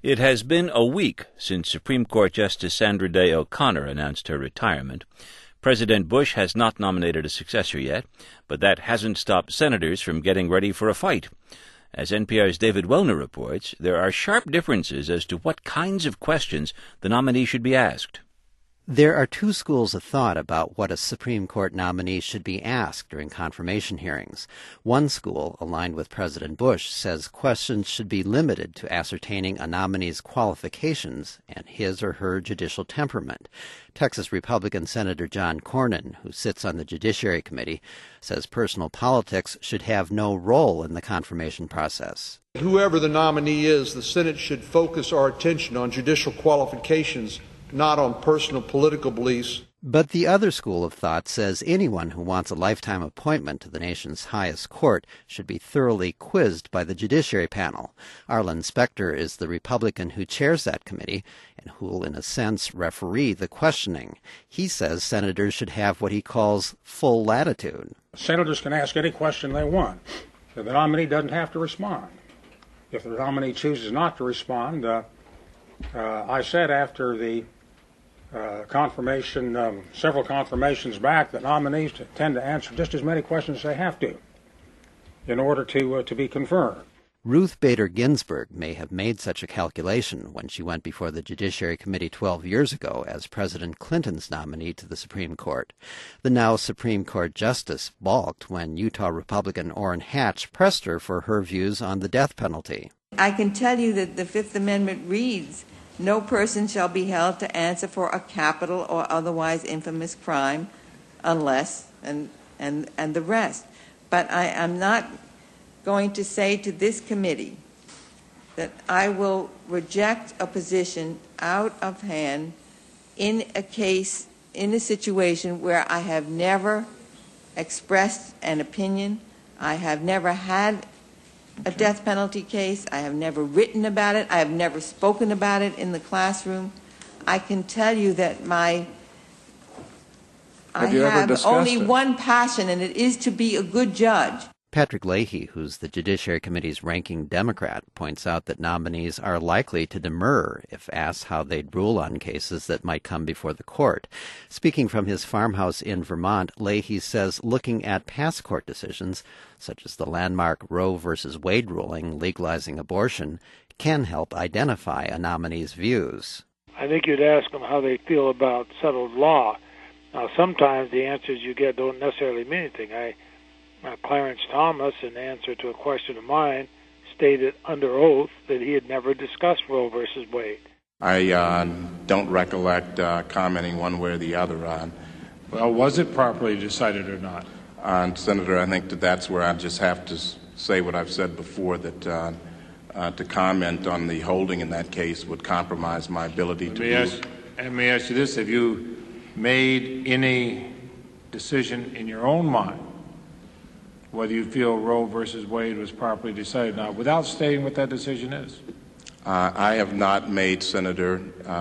It has been a week since Supreme Court Justice Sandra Day O'Connor announced her retirement. President Bush has not nominated a successor yet, but that hasn't stopped senators from getting ready for a fight. As NPR's David Wellner reports, there are sharp differences as to what kinds of questions the nominee should be asked. There are two schools of thought about what a Supreme Court nominee should be asked during confirmation hearings. One school, aligned with President Bush, says questions should be limited to ascertaining a nominee's qualifications and his or her judicial temperament. Texas Republican Senator John Cornyn, who sits on the Judiciary Committee, says personal politics should have no role in the confirmation process. Whoever the nominee is, the Senate should focus our attention on judicial qualifications, not on personal political beliefs. But the other school of thought says anyone who wants a lifetime appointment to the nation's highest court should be thoroughly quizzed by the Judiciary Panel. Arlen Specter is the Republican who chairs that committee and who will, in a sense, referee the questioning. He says senators should have what he calls full latitude. Senators can ask any question they want. The nominee doesn't have to respond. If the nominee chooses not to respond, I said after the several confirmations back, that nominees tend to answer just as many questions as they have to in order to be confirmed. Ruth Bader Ginsburg may have made such a calculation when she went before the Judiciary Committee 12 years ago as President Clinton's nominee to the Supreme Court. The now Supreme Court Justice balked when Utah Republican Orrin Hatch pressed her for her views on the death penalty. I can tell you that the Fifth Amendment reads, "No person shall be held to answer for a capital or otherwise infamous crime unless," and the rest. But I am not going to say to this committee that I will reject a position out of hand in a situation where I have never expressed an opinion, I have never had a death penalty case, I have never written about it, I have never spoken about it in the classroom. I can tell you that I have only one passion, and it is to be a good judge. Patrick Leahy, who's the Judiciary Committee's ranking Democrat, points out that nominees are likely to demur if asked how they'd rule on cases that might come before the court. Speaking from his farmhouse in Vermont, Leahy says looking at past court decisions, such as the landmark Roe v. Wade ruling legalizing abortion, can help identify a nominee's views. I think you'd ask them how they feel about settled law. Now, sometimes the answers you get don't necessarily mean anything. Clarence Thomas, in answer to a question of mine, stated under oath that he had never discussed Roe versus Wade. I don't recollect commenting one way or the other on. Well, was it properly decided or not? Senator, I think that's where I just have to say what I've said before, that to comment on the holding in that case would compromise my ability to move. Let me ask you this. Have you made any decision in your own mind whether you feel Roe versus Wade was properly decided now, without stating what that decision is? I have not made, Senator,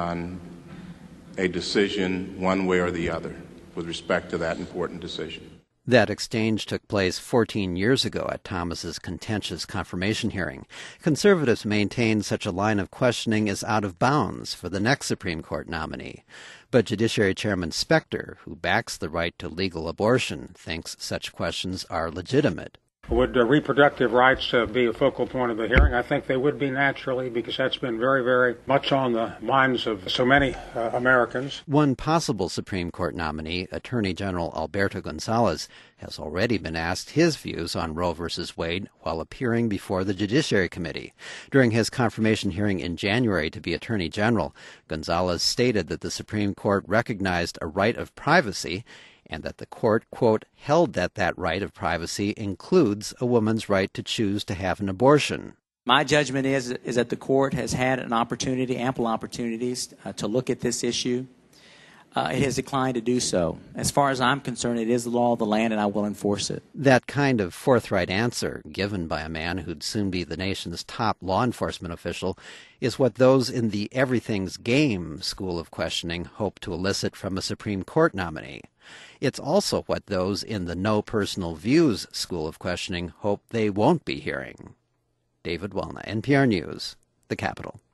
a decision one way or the other with respect to that important decision. That exchange took place 14 years ago at Thomas's contentious confirmation hearing. Conservatives maintain such a line of questioning is out of bounds for the next Supreme Court nominee. But Judiciary Chairman Specter, who backs the right to legal abortion, thinks such questions are legitimate. Would reproductive rights be a focal point of the hearing? I think they would be naturally, because that's been very, very much on the minds of so many Americans. One possible Supreme Court nominee, Attorney General Alberto Gonzales, has already been asked his views on Roe v. Wade while appearing before the Judiciary Committee. During his confirmation hearing in January to be Attorney General, Gonzales stated that the Supreme Court recognized a right of privacy and that the court, quote, held that that right of privacy includes a woman's right to choose to have an abortion. My judgment is that the court has had an opportunity, ample opportunities, to look at this issue. It has declined to do so. As far as I'm concerned, it is the law of the land, and I will enforce it. That kind of forthright answer, given by a man who'd soon be the nation's top law enforcement official, is what those in the everything's game school of questioning hope to elicit from a Supreme Court nominee. It's also what those in the no personal views school of questioning hope they won't be hearing. David Wellner, NPR News, the Capitol.